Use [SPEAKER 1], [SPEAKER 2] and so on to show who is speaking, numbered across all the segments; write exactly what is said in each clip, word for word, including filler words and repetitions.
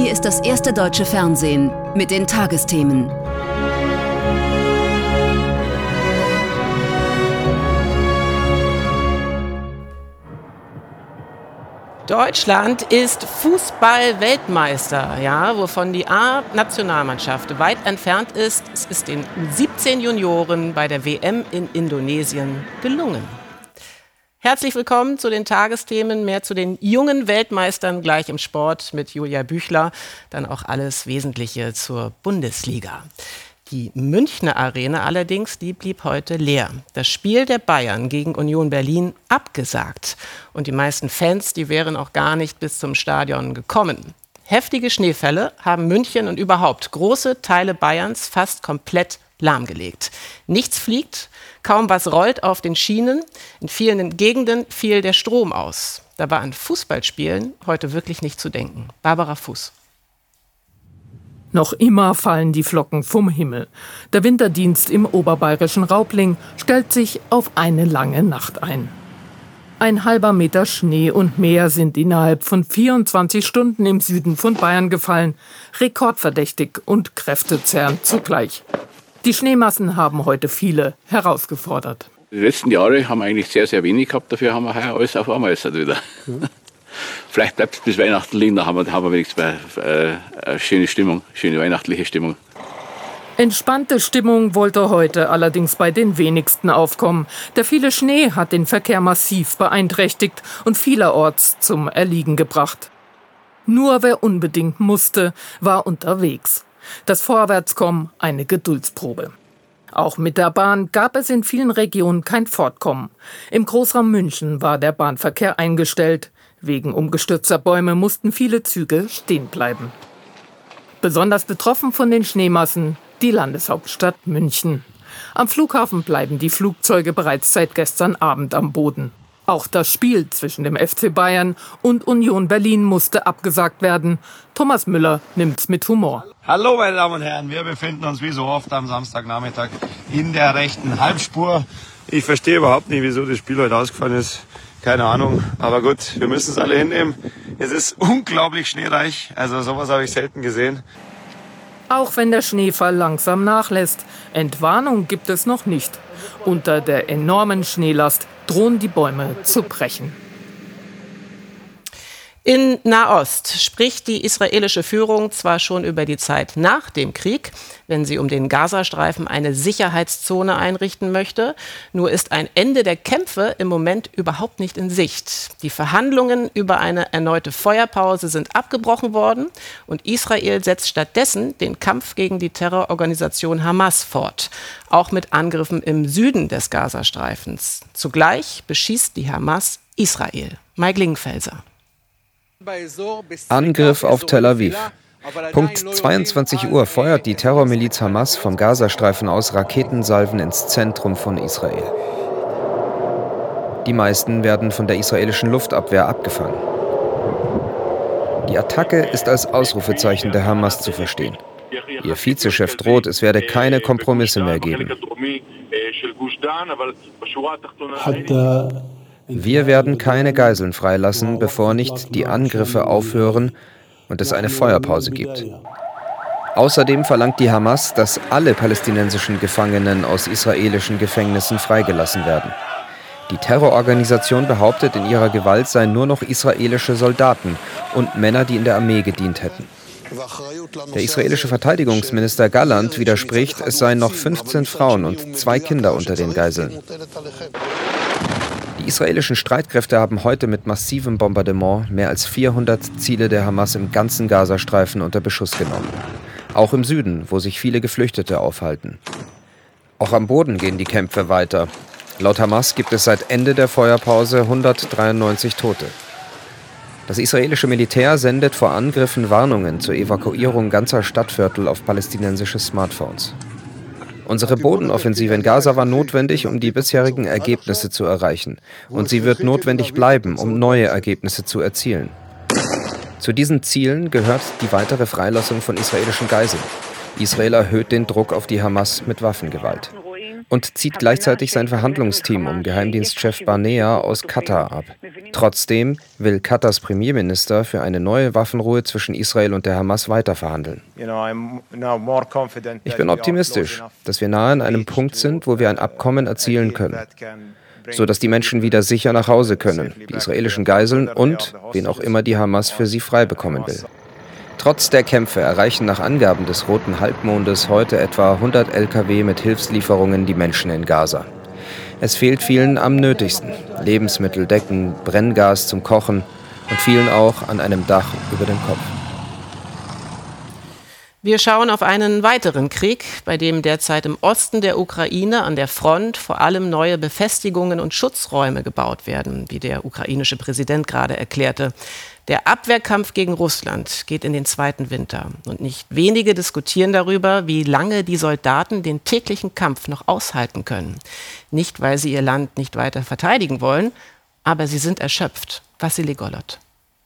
[SPEAKER 1] Hier ist das erste deutsche Fernsehen mit den Tagesthemen.
[SPEAKER 2] Deutschland ist Fußball-Weltmeister, ja, wovon die A-Nationalmannschaft weit entfernt ist. Es ist den U siebzehn Junioren bei der W M in Indonesien gelungen. Herzlich willkommen zu den Tagesthemen, mehr zu den jungen Weltmeistern gleich im Sport mit Julia Büchler, dann auch alles Wesentliche zur Bundesliga. Die Münchner Arena allerdings, die blieb heute leer. Das Spiel der Bayern gegen Union Berlin abgesagt. Und die meisten Fans, die wären auch gar nicht bis zum Stadion gekommen. Heftige Schneefälle haben München und überhaupt große Teile Bayerns fast komplett lahmgelegt. Nichts fliegt, kaum was rollt auf den Schienen. In vielen Gegenden fiel der Strom aus. Da war an Fußballspielen heute wirklich nicht zu denken. Barbara Fuß.
[SPEAKER 3] Noch immer fallen die Flocken vom Himmel. Der Winterdienst im oberbayerischen Raubling stellt sich auf eine lange Nacht ein. Ein halber Meter Schnee und mehr sind innerhalb von vierundzwanzig Stunden im Süden von Bayern gefallen. Rekordverdächtig und kräftezerrend zugleich. Die Schneemassen haben heute viele herausgefordert.
[SPEAKER 4] Die letzten Jahre haben wir eigentlich sehr, sehr wenig gehabt. Dafür haben wir heuer alles auf einmal wieder. Mhm. Vielleicht bleibt es bis Weihnachten liegen, da haben wir, haben wir wenigstens äh, eine schöne Stimmung, schöne weihnachtliche Stimmung.
[SPEAKER 3] Entspannte Stimmung wollte heute allerdings bei den wenigsten aufkommen. Der viele Schnee hat den Verkehr massiv beeinträchtigt und vielerorts zum Erliegen gebracht. Nur wer unbedingt musste, war unterwegs. Das Vorwärtskommen eine Geduldsprobe. Auch mit der Bahn gab es in vielen Regionen kein Fortkommen. Im Großraum München war der Bahnverkehr eingestellt. Wegen umgestürzter Bäume mussten viele Züge stehen bleiben. Besonders betroffen von den Schneemassen die Landeshauptstadt München. Am Flughafen bleiben die Flugzeuge bereits seit gestern Abend am Boden. Auch das Spiel zwischen dem F C Bayern und Union Berlin musste abgesagt werden. Thomas Müller nimmt's mit Humor.
[SPEAKER 5] Hallo meine Damen und Herren, wir befinden uns wie so oft am Samstagnachmittag in der rechten Halbspur. Ich verstehe überhaupt nicht, wieso das Spiel heute ausgefallen ist. Keine Ahnung, aber gut, wir müssen es alle hinnehmen. Es ist unglaublich schneereich, also sowas habe ich selten gesehen.
[SPEAKER 3] Auch wenn der Schneefall langsam nachlässt, Entwarnung gibt es noch nicht. Unter der enormen Schneelast drohen die Bäume zu brechen.
[SPEAKER 2] In Nahost spricht die israelische Führung zwar schon über die Zeit nach dem Krieg, wenn sie um den Gazastreifen eine Sicherheitszone einrichten möchte. Nur ist ein Ende der Kämpfe im Moment überhaupt nicht in Sicht. Die Verhandlungen über eine erneute Feuerpause sind abgebrochen worden und Israel setzt stattdessen den Kampf gegen die Terrororganisation Hamas fort, auch mit Angriffen im Süden des Gazastreifens. Zugleich beschießt die Hamas Israel. Mike Lingenfelser.
[SPEAKER 6] Angriff auf Tel Aviv. Punkt zweiundzwanzig Uhr feuert die Terrormiliz Hamas vom Gazastreifen aus Raketensalven ins Zentrum von Israel. Die meisten werden von der israelischen Luftabwehr abgefangen. Die Attacke ist als Ausrufezeichen der Hamas zu verstehen. Ihr Vizechef droht, es werde keine Kompromisse mehr geben. Wir werden keine Geiseln freilassen, bevor nicht die Angriffe aufhören und es eine Feuerpause gibt. Außerdem verlangt die Hamas, dass alle palästinensischen Gefangenen aus israelischen Gefängnissen freigelassen werden. Die Terrororganisation behauptet, in ihrer Gewalt seien nur noch israelische Soldaten und Männer, die in der Armee gedient hätten. Der israelische Verteidigungsminister Gallant widerspricht, es seien noch fünfzehn Frauen und zwei Kinder unter den Geiseln. Die israelischen Streitkräfte haben heute mit massivem Bombardement mehr als vierhundert Ziele der Hamas im ganzen Gazastreifen unter Beschuss genommen. Auch im Süden, wo sich viele Geflüchtete aufhalten. Auch am Boden gehen die Kämpfe weiter. Laut Hamas gibt es seit Ende der Feuerpause hundertdreiundneunzig Tote. Das israelische Militär sendet vor Angriffen Warnungen zur Evakuierung ganzer Stadtviertel auf palästinensische Smartphones. Unsere Bodenoffensive in Gaza war notwendig, um die bisherigen Ergebnisse zu erreichen. Und sie wird notwendig bleiben, um neue Ergebnisse zu erzielen. Zu diesen Zielen gehört die weitere Freilassung von israelischen Geiseln. Israel erhöht den Druck auf die Hamas mit Waffengewalt. und zieht gleichzeitig sein Verhandlungsteam um Geheimdienstchef Barnea aus Katar ab. Trotzdem will Katars Premierminister für eine neue Waffenruhe zwischen Israel und der Hamas weiterverhandeln. Ich bin optimistisch, dass wir nahe an einem Punkt sind, wo wir ein Abkommen erzielen können, sodass die Menschen wieder sicher nach Hause können, die israelischen Geiseln und wen auch immer die Hamas für sie frei bekommen will. Trotz der Kämpfe erreichen nach Angaben des Roten Halbmondes heute etwa hundert L K W mit Hilfslieferungen die Menschen in Gaza. Es fehlt vielen am nötigsten: Lebensmittel, Decken, Brenngas zum Kochen und vielen auch an einem Dach über dem Kopf.
[SPEAKER 2] Wir schauen auf einen weiteren Krieg, bei dem derzeit im Osten der Ukraine an der Front vor allem neue Befestigungen und Schutzräume gebaut werden, wie der ukrainische Präsident gerade erklärte. Der Abwehrkampf gegen Russland geht in den zweiten Winter. Und nicht wenige diskutieren darüber, wie lange die Soldaten den täglichen Kampf noch aushalten können. Nicht, weil sie ihr Land nicht weiter verteidigen wollen, aber sie sind erschöpft. Wassili Golod.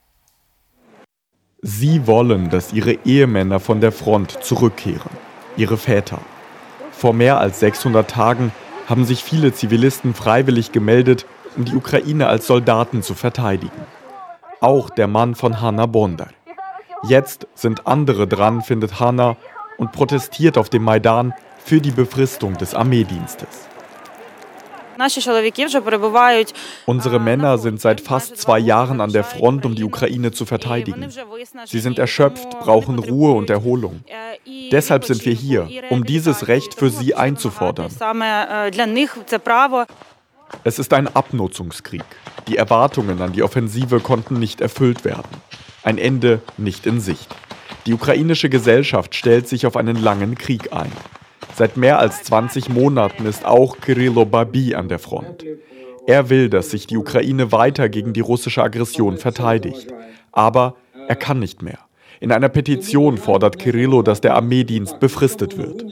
[SPEAKER 7] Sie wollen, dass ihre Ehemänner von der Front zurückkehren, ihre Väter. Vor mehr als sechshundert Tagen haben sich viele Zivilisten freiwillig gemeldet, um die Ukraine als Soldaten zu verteidigen. Auch der Mann von Hanna Bondar. Jetzt sind andere dran, findet Hanna, und protestiert auf dem Maidan für die Befristung des Armeedienstes. Unsere Männer sind seit fast zwei Jahren an der Front, um die Ukraine zu verteidigen. Sie sind erschöpft, brauchen Ruhe und Erholung. Deshalb sind wir hier, um dieses Recht für sie einzufordern. Es ist ein Abnutzungskrieg. Die Erwartungen an die Offensive konnten nicht erfüllt werden. Ein Ende nicht in Sicht. Die ukrainische Gesellschaft stellt sich auf einen langen Krieg ein. Seit mehr als zwanzig Monaten ist auch Kyrylo Babi an der Front. Er will, dass sich die Ukraine weiter gegen die russische Aggression verteidigt. Aber er kann nicht mehr. In einer Petition fordert Kyrylo, dass der Armeedienst befristet wird.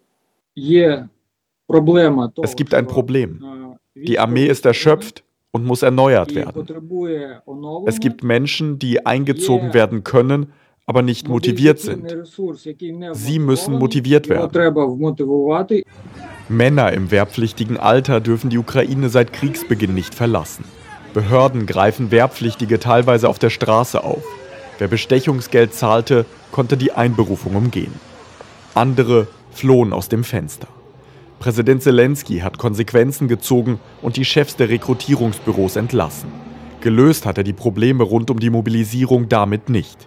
[SPEAKER 7] Es gibt ein Problem. Die Armee ist erschöpft und muss erneuert werden. Es gibt Menschen, die eingezogen werden können, aber nicht motiviert sind. Sie müssen motiviert werden. Männer im wehrpflichtigen Alter dürfen die Ukraine seit Kriegsbeginn nicht verlassen. Behörden greifen Wehrpflichtige teilweise auf der Straße auf. Wer Bestechungsgeld zahlte, konnte die Einberufung umgehen. Andere flohen aus dem Fenster. Präsident Zelensky hat Konsequenzen gezogen und die Chefs der Rekrutierungsbüros entlassen. Gelöst hat er die Probleme rund um die Mobilisierung damit nicht.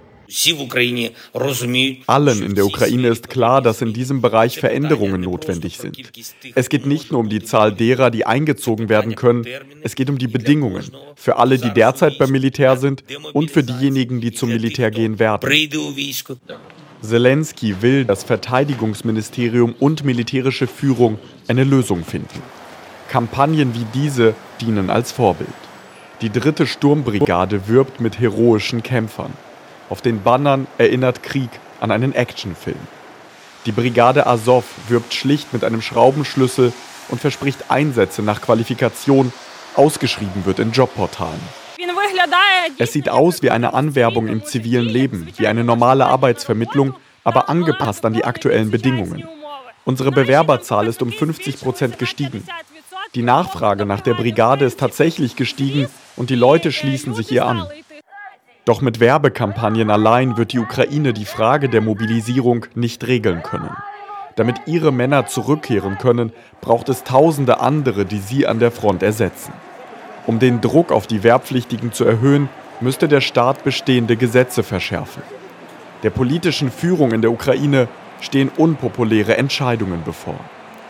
[SPEAKER 7] Allen in der Ukraine ist klar, dass in diesem Bereich Veränderungen notwendig sind. Es geht nicht nur um die Zahl derer, die eingezogen werden können, es geht um die Bedingungen für alle, die derzeit beim Militär sind und für diejenigen, die zum Militär gehen werden. Zelensky will, dass Verteidigungsministerium und militärische Führung eine Lösung finden. Kampagnen wie diese dienen als Vorbild. Die dritte Sturmbrigade wirbt mit heroischen Kämpfern. Auf den Bannern erinnert Krieg an einen Actionfilm. Die Brigade Azov wirbt schlicht mit einem Schraubenschlüssel und verspricht Einsätze nach Qualifikation, ausgeschrieben wird in Jobportalen. Es sieht aus wie eine Anwerbung im zivilen Leben, wie eine normale Arbeitsvermittlung, aber angepasst an die aktuellen Bedingungen. Unsere Bewerberzahl ist um fünfzig Prozent gestiegen. Die Nachfrage nach der Brigade ist tatsächlich gestiegen und die Leute schließen sich ihr an. Doch mit Werbekampagnen allein wird die Ukraine die Frage der Mobilisierung nicht regeln können. Damit ihre Männer zurückkehren können, braucht es tausende andere, die sie an der Front ersetzen. Um den Druck auf die Wehrpflichtigen zu erhöhen, müsste der Staat bestehende Gesetze verschärfen. Der politischen Führung in der Ukraine stehen unpopuläre Entscheidungen bevor.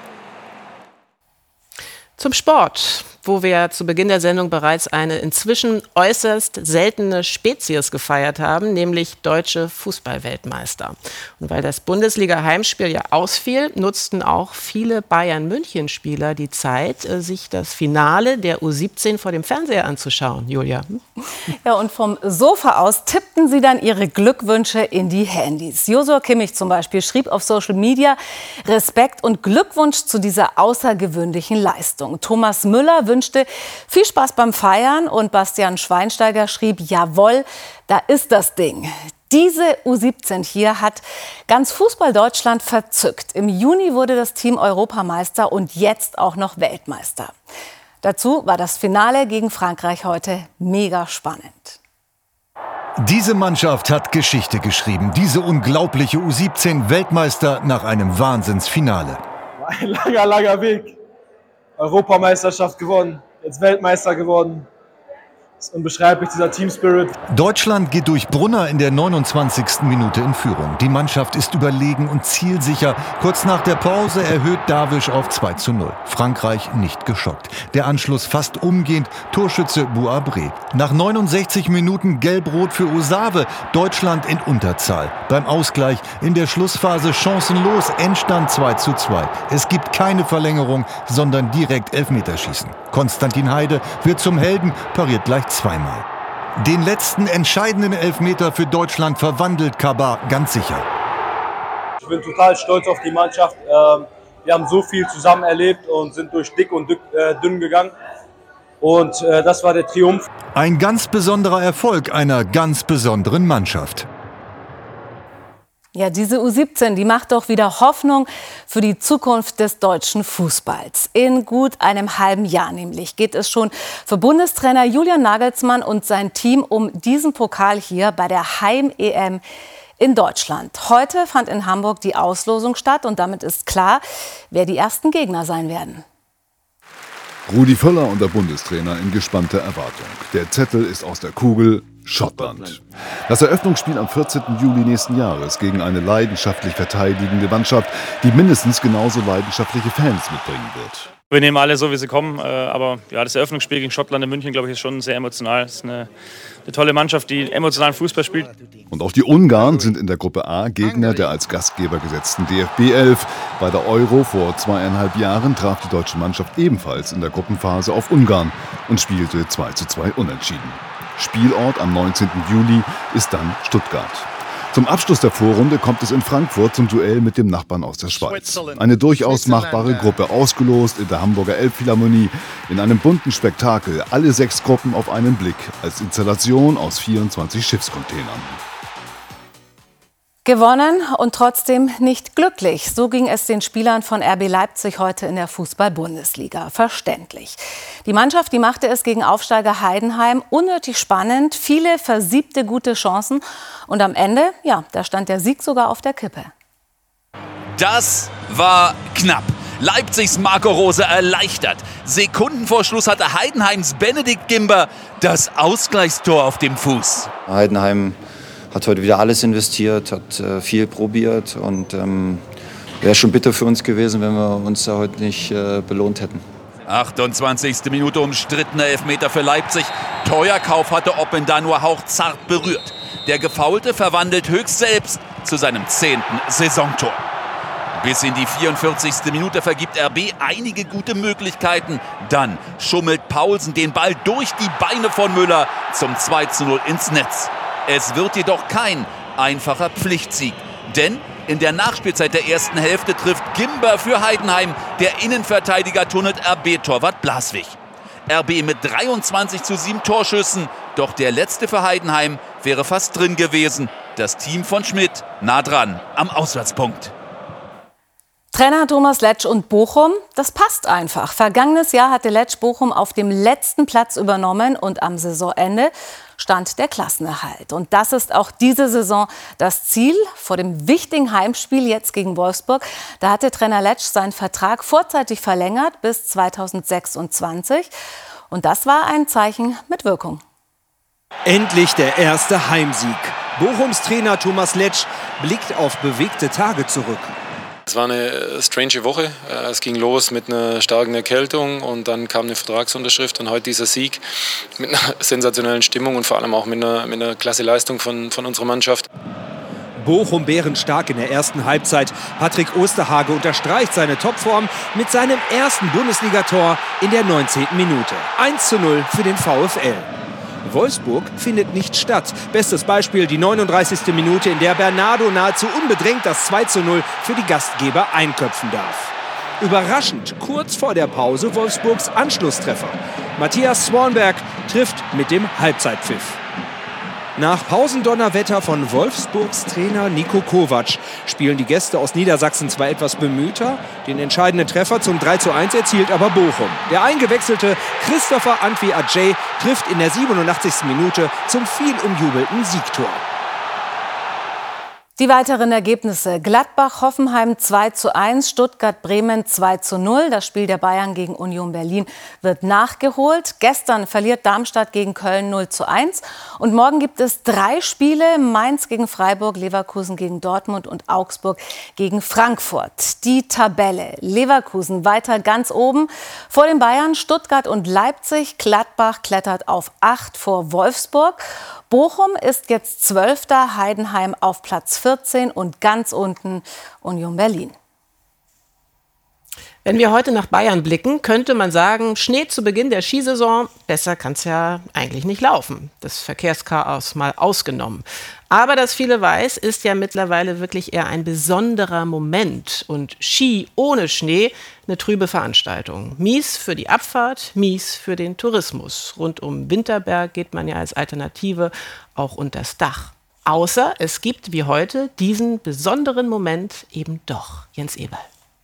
[SPEAKER 2] Zum Sport, wo wir zu Beginn der Sendung bereits eine inzwischen äußerst seltene Spezies gefeiert haben, nämlich deutsche Fußballweltmeister. Und weil das Bundesliga-Heimspiel ja ausfiel, nutzten auch viele Bayern-München-Spieler die Zeit, sich das Finale der U siebzehn vor dem Fernseher anzuschauen. Julia.
[SPEAKER 8] Ja, und vom Sofa aus tippten sie dann ihre Glückwünsche in die Handys. Josua Kimmich zum Beispiel schrieb auf Social Media Respekt und Glückwunsch zu dieser außergewöhnlichen Leistung. Thomas Müller wünschte viel Spaß beim Feiern und Bastian Schweinsteiger schrieb, jawohl, da ist das Ding. Diese U siebzehn hier hat ganz Fußball-Deutschland verzückt. Im Juni wurde das Team Europameister und jetzt auch noch Weltmeister. Dazu war das Finale gegen Frankreich heute mega spannend.
[SPEAKER 9] Diese Mannschaft hat Geschichte geschrieben. Diese unglaubliche U siebzehn Weltmeister nach einem Wahnsinnsfinale.
[SPEAKER 10] Ein langer, langer Weg. Europameisterschaft gewonnen, jetzt Weltmeister geworden. Das ist unbeschreiblich, dieser Team-Spirit.
[SPEAKER 9] Deutschland geht durch Brunner in der neunundzwanzigsten Minute in Führung. Die Mannschaft ist überlegen und zielsicher. Kurz nach der Pause erhöht Darwish auf zwei zu null. Frankreich nicht geschockt. Der Anschluss fast umgehend. Torschütze Bouabré. Nach neunundsechzig Minuten gelb-rot für Osave. Deutschland in Unterzahl. Beim Ausgleich in der Schlussphase chancenlos. Endstand zwei zu zwei. Es gibt keine Verlängerung, sondern direkt Elfmeterschießen. Konstantin Heide wird zum Helden, pariert gleich zweimal. Den letzten entscheidenden Elfmeter für Deutschland verwandelt Kabar ganz sicher.
[SPEAKER 10] Ich bin total stolz auf die Mannschaft. Wir haben so viel zusammen erlebt und sind durch dick und dünn gegangen. Und das war der Triumph.
[SPEAKER 9] Ein ganz besonderer Erfolg einer ganz besonderen Mannschaft.
[SPEAKER 8] Ja, diese U siebzehn, die macht doch wieder Hoffnung für die Zukunft des deutschen Fußballs. In gut einem halben Jahr nämlich geht es schon für Bundestrainer Julian Nagelsmann und sein Team um diesen Pokal hier bei der Heim-E M in Deutschland. Heute fand in Hamburg die Auslosung statt und damit ist klar, wer die ersten Gegner sein werden.
[SPEAKER 11] Rudi Völler und der Bundestrainer in gespannter Erwartung. Der Zettel ist aus der Kugel: Schottland. Das Eröffnungsspiel am vierzehnten Juli nächsten Jahres gegen eine leidenschaftlich verteidigende Mannschaft, die mindestens genauso leidenschaftliche Fans mitbringen wird.
[SPEAKER 12] Wir nehmen alle so, wie sie kommen, aber ja, das Eröffnungsspiel gegen Schottland in München, glaube ich, ist schon sehr emotional. Es ist eine, eine tolle Mannschaft, die emotionalen Fußball spielt.
[SPEAKER 11] Und auch die Ungarn sind in der Gruppe A Gegner der als Gastgeber gesetzten D F B elf. Bei der Euro vor zweieinhalb Jahren traf die deutsche Mannschaft ebenfalls in der Gruppenphase auf Ungarn und spielte zwei zu zwei unentschieden. Spielort am neunzehnten Juli ist dann Stuttgart. Zum Abschluss der Vorrunde kommt es in Frankfurt zum Duell mit dem Nachbarn aus der Schweiz. Eine durchaus machbare Gruppe, ausgelost in der Hamburger Elbphilharmonie, in einem bunten Spektakel, alle sechs Gruppen auf einen Blick, als Installation aus vierundzwanzig Schiffscontainern.
[SPEAKER 8] Gewonnen und trotzdem nicht glücklich. So ging es den Spielern von R B Leipzig heute in der Fußball-Bundesliga. Verständlich. Die Mannschaft, die machte es gegen Aufsteiger Heidenheim unnötig spannend. Viele versiebte gute Chancen. Und am Ende, ja, da stand der Sieg sogar auf der Kippe.
[SPEAKER 13] Das war knapp. Leipzigs Marco Rose erleichtert. Sekunden vor Schluss hatte Heidenheims Benedikt Gimber das Ausgleichstor auf dem Fuß.
[SPEAKER 14] Heidenheim hat heute wieder alles investiert, hat äh, viel probiert und ähm, wäre schon bitter für uns gewesen, wenn wir uns da heute nicht äh, belohnt hätten.
[SPEAKER 13] achtundzwanzigste Minute umstrittener Elfmeter für Leipzig. Teuerkauf hatte Openda nur hauchzart berührt. Der Gefaulte verwandelt höchst selbst zu seinem zehnten Saisontor. Bis in die vierundvierzigste Minute vergibt R B einige gute Möglichkeiten. Dann schummelt Paulsen den Ball durch die Beine von Müller zum zwei zu null ins Netz. Es wird jedoch kein einfacher Pflichtsieg, denn in der Nachspielzeit der ersten Hälfte trifft Gimber für Heidenheim. Der Innenverteidiger tunnelt R B-Torwart Blaswig. R B mit dreiundzwanzig zu sieben Torschüssen, doch der letzte für Heidenheim wäre fast drin gewesen. Das Team von Schmidt nah dran am Auswärtspunkt.
[SPEAKER 8] Trainer Thomas Letsch und Bochum, das passt einfach. Vergangenes Jahr hatte Letsch Bochum auf dem letzten Platz übernommen und am Saisonende stand der Klassenerhalt. Und das ist auch diese Saison das Ziel vor dem wichtigen Heimspiel jetzt gegen Wolfsburg. Da hatte Trainer Letsch seinen Vertrag vorzeitig verlängert bis zweitausendsechsundzwanzig. Und das war ein Zeichen mit Wirkung.
[SPEAKER 15] Endlich der erste Heimsieg. Bochums Trainer Thomas Letsch blickt auf bewegte Tage zurück.
[SPEAKER 16] Es war eine strange Woche. Es ging los mit einer starken Erkältung und dann kam eine Vertragsunterschrift und heute dieser Sieg mit einer sensationellen Stimmung und vor allem auch mit einer, mit einer klasse Leistung von, von unserer Mannschaft.
[SPEAKER 15] Bochum bärenstark in der ersten Halbzeit. Patrick Osterhage unterstreicht seine Topform mit seinem ersten Bundesligator in der neunzehnten Minute. eins zu null für den VfL. Wolfsburg findet nicht statt. Bestes Beispiel die neununddreißigste Minute, in der Bernardo nahezu unbedrängt das zwei zu null für die Gastgeber einköpfen darf. Überraschend kurz vor der Pause Wolfsburgs Anschlusstreffer. Matthias Swanberg trifft mit dem Halbzeitpfiff. Nach Pausendonnerwetter von Wolfsburgs Trainer Niko Kovac spielen die Gäste aus Niedersachsen zwar etwas bemühter, den entscheidenden Treffer zum drei zu eins erzielt aber Bochum. Der eingewechselte Christopher Antwi Adjei trifft in der siebenundachtzigsten Minute zum viel umjubelten Siegtor.
[SPEAKER 8] Die weiteren Ergebnisse: Gladbach-Hoffenheim zwei zu eins, Stuttgart-Bremen zwei zu null. Das Spiel der Bayern gegen Union Berlin wird nachgeholt. Gestern verliert Darmstadt gegen Köln null zu eins. Und morgen gibt es drei Spiele: Mainz gegen Freiburg, Leverkusen gegen Dortmund und Augsburg gegen Frankfurt. Die Tabelle: Leverkusen weiter ganz oben vor den Bayern, Stuttgart und Leipzig. Gladbach klettert auf acht vor Wolfsburg. Bochum ist jetzt Zwölfter, Heidenheim auf Platz vierzehn und ganz unten Union Berlin.
[SPEAKER 2] Wenn wir heute nach Bayern blicken, könnte man sagen, Schnee zu Beginn der Skisaison, besser kann es ja eigentlich nicht laufen. Das Verkehrschaos mal ausgenommen. Aber das viele weiß, ist ja mittlerweile wirklich eher ein besonderer Moment. Und Ski ohne Schnee, eine trübe Veranstaltung. Mies für die Abfahrt, mies für den Tourismus. Rund um Winterberg geht man ja als Alternative auch unters Dach. Außer es gibt wie heute diesen besonderen Moment eben doch. Jens Eberl.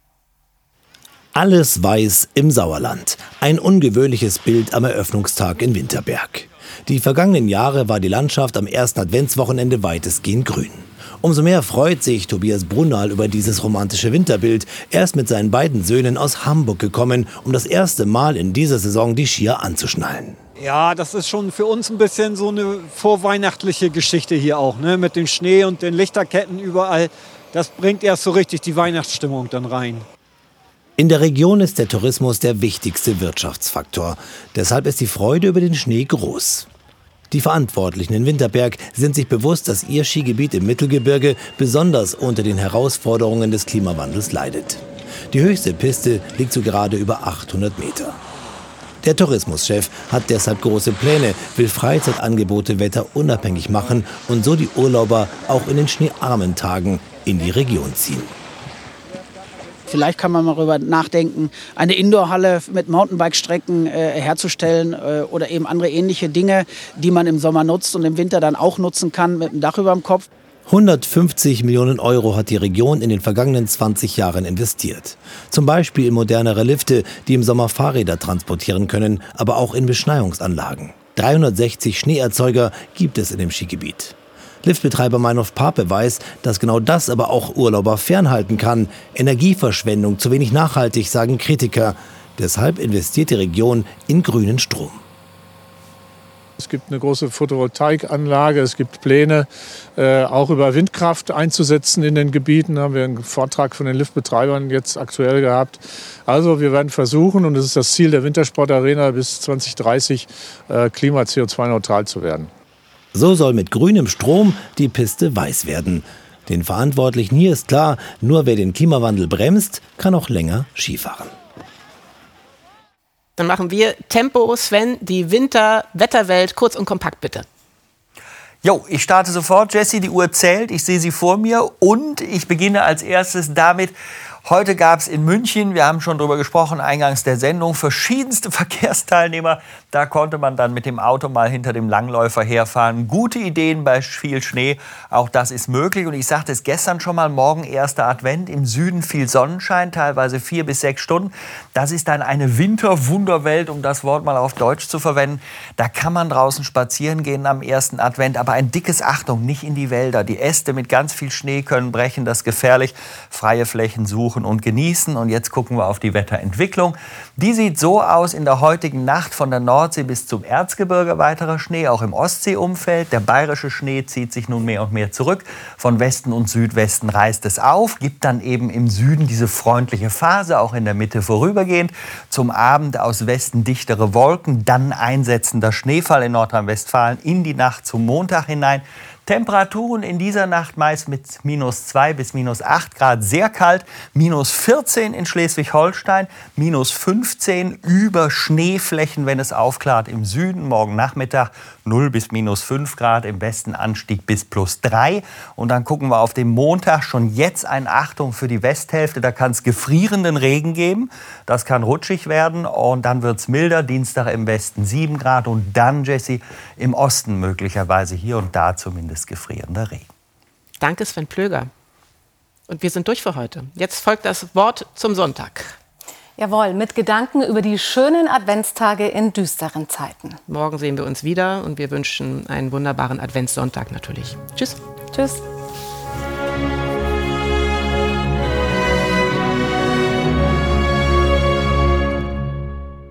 [SPEAKER 17] Alles weiß im Sauerland. Ein ungewöhnliches Bild am Eröffnungstag in Winterberg. Die vergangenen Jahre war die Landschaft am ersten Adventswochenende weitestgehend grün. Umso mehr freut sich Tobias Brunal über dieses romantische Winterbild. Er ist mit seinen beiden Söhnen aus Hamburg gekommen, um das erste Mal in dieser Saison die Skier anzuschnallen.
[SPEAKER 18] Ja, das ist schon für uns ein bisschen so eine vorweihnachtliche Geschichte hier auch, ne? Mit dem Schnee und den Lichterketten überall. Das bringt erst so richtig die Weihnachtsstimmung dann rein.
[SPEAKER 17] In der Region ist der Tourismus der wichtigste Wirtschaftsfaktor. Deshalb ist die Freude über den Schnee groß. Die Verantwortlichen in Winterberg sind sich bewusst, dass ihr Skigebiet im Mittelgebirge besonders unter den Herausforderungen des Klimawandels leidet. Die höchste Piste liegt so gerade über achthundert Meter. Der Tourismuschef hat deshalb große Pläne, will Freizeitangebote wetterunabhängig machen und so die Urlauber auch in den schneearmen Tagen in die Region ziehen.
[SPEAKER 19] Vielleicht kann man mal darüber nachdenken, eine Indoorhalle mit Mountainbike-Strecken äh, herzustellen äh, oder eben andere ähnliche Dinge, die man im Sommer nutzt und im Winter dann auch nutzen kann mit einem Dach über dem Kopf.
[SPEAKER 17] hundertfünfzig Millionen Euro hat die Region in den vergangenen zwanzig Jahren investiert. Zum Beispiel in modernere Lifte, die im Sommer Fahrräder transportieren können, aber auch in Beschneiungsanlagen. dreihundertsechzig Schneeerzeuger gibt es in dem Skigebiet. Liftbetreiber Meinhof Pape weiß, dass genau das aber auch Urlauber fernhalten kann. Energieverschwendung, zu wenig nachhaltig, sagen Kritiker. Deshalb investiert die Region in grünen Strom.
[SPEAKER 20] Es gibt eine große Photovoltaikanlage, es gibt Pläne, äh, auch über Windkraft einzusetzen in den Gebieten. Da haben wir einen Vortrag von den Liftbetreibern jetzt aktuell gehabt. Also wir werden versuchen, und das ist das Ziel der Wintersportarena, bis zwanzig dreißig äh, klima-C O zwei neutral zu werden.
[SPEAKER 17] So soll mit grünem Strom die Piste weiß werden. Den Verantwortlichen hier ist klar, nur wer den Klimawandel bremst, kann auch länger Skifahren.
[SPEAKER 2] Dann machen wir Tempo, Sven, die Winter-Wetterwelt, kurz und kompakt bitte.
[SPEAKER 21] Jo, ich starte sofort. Jessie, die Uhr zählt, ich sehe sie vor mir und ich beginne als erstes damit, heute gab es in München, wir haben schon darüber gesprochen, eingangs der Sendung, verschiedenste Verkehrsteilnehmer. Da konnte man dann mit dem Auto mal hinter dem Langläufer herfahren. Gute Ideen bei viel Schnee, auch das ist möglich. Und ich sagte es gestern schon mal, morgen erster Advent, im Süden viel Sonnenschein, teilweise vier bis sechs Stunden. Das ist dann eine Winterwunderwelt, um das Wort mal auf Deutsch zu verwenden. Da kann man draußen spazieren gehen am ersten Advent, aber ein dickes Achtung, nicht in die Wälder. Die Äste mit ganz viel Schnee können brechen, das ist gefährlich. Freie Flächen suchen und genießen. Und jetzt gucken wir auf die Wetterentwicklung. Die sieht so aus: in der heutigen Nacht von der Nordsee bis zum Erzgebirge weiterer Schnee, auch im Ostseeumfeld. Der bayerische Schnee zieht sich nun mehr und mehr zurück. Von Westen und Südwesten reißt es auf, gibt dann eben im Süden diese freundliche Phase, auch in der Mitte vorübergehend. Zum Abend aus Westen dichtere Wolken, dann einsetzender Schneefall in Nordrhein-Westfalen in die Nacht zum Montag hinein. Temperaturen in dieser Nacht meist mit minus zwei bis minus acht Grad, sehr kalt. minus vierzehn in Schleswig-Holstein, minus fünfzehn über Schneeflächen, wenn es aufklart im Süden. Morgen Nachmittag null bis minus fünf Grad, im Westen Anstieg bis plus drei. Und dann gucken wir auf den Montag, schon jetzt eine Achtung für die Westhälfte. Da kann es gefrierenden Regen geben, das kann rutschig werden und dann wird es milder. Dienstag im Westen sieben Grad und dann, Jessie, im Osten möglicherweise hier und da zumindest gefrierender Regen.
[SPEAKER 2] Danke, Sven Plöger. Und wir sind durch für heute. Jetzt folgt das Wort zum Sonntag.
[SPEAKER 8] Jawohl, mit Gedanken über die schönen Adventstage in düsteren Zeiten.
[SPEAKER 2] Morgen sehen wir uns wieder und wir wünschen einen wunderbaren Adventssonntag natürlich. Tschüss.
[SPEAKER 8] Tschüss.